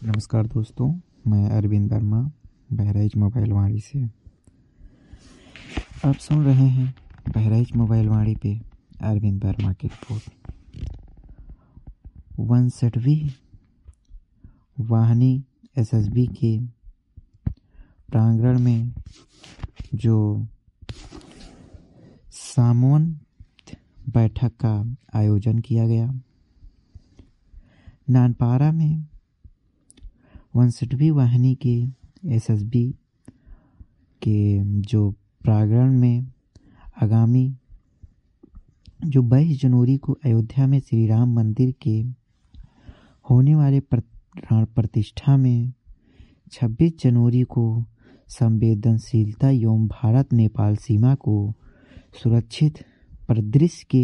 नमस्कार दोस्तों, मैं अरविंद वर्मा बहराइच मोबाइल वाणी से। आप सुन रहे हैं बहराइच मोबाइल वाणी पे अरविंद वर्मा की रिपोर्ट। 61वीं वाहिनी एसएसबी के प्रांगण में जो सामूहिक बैठक का आयोजन किया गया। नानपारा में 61वीं वाहिनी के एसएसबी के जो प्रांगण में आगामी जो 22 जनवरी को अयोध्या में श्री राम मंदिर के होने वाले प्राण प्रतिष्ठा में 26 जनवरी को संवेदनशीलता एवं भारत नेपाल सीमा को सुरक्षित परिदृश्य के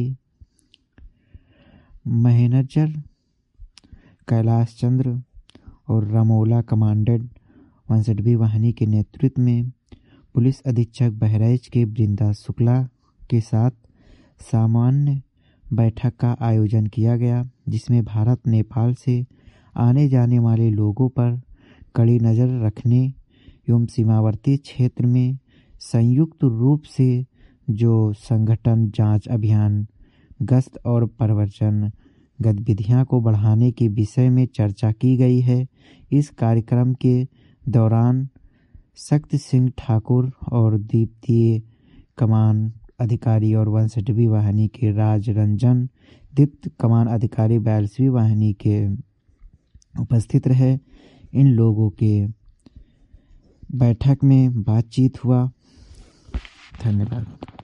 महेनजर कैलाश चंद्र और रमोला कमांडेंट 61वीं वाहिनी के नेतृत्व में पुलिस अधीक्षक बहराइच के वृंदा शुक्ला के साथ सामान्य बैठक का आयोजन किया गया, जिसमें भारत नेपाल से आने जाने वाले लोगों पर कड़ी नज़र रखने एवं सीमावर्ती क्षेत्र में संयुक्त रूप से जो संगठन जांच अभियान, गश्त और प्रवर्तन गतिविधियों को बढ़ाने के विषय में चर्चा की गई है। इस कार्यक्रम के दौरान शक्ति सिंह ठाकुर और द्वितीय कमान अधिकारी और 61वीं वाहिनी के राज रंजन दीप्त कमान अधिकारी 42वीं वाहिनी के उपस्थित रहे। इन लोगों के बैठक में बातचीत हुआ। धन्यवाद।